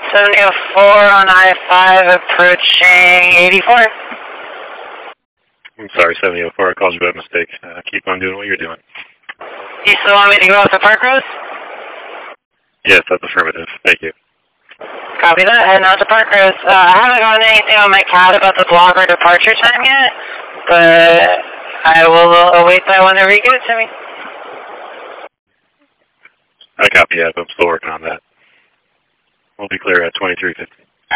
704 on I-5 approaching 84. I'm sorry, 704. I called you by mistake. Keep on doing what you're doing. You still want me to go off the Park Road? Yes, that's affirmative. Thank you. Copy that. Heading out to Park Road. I haven't gotten anything on my CAD about the block or departure time yet, but I will await that whenever you get it to me. I copy that, but I'm still working on that. We'll be clear at 2350.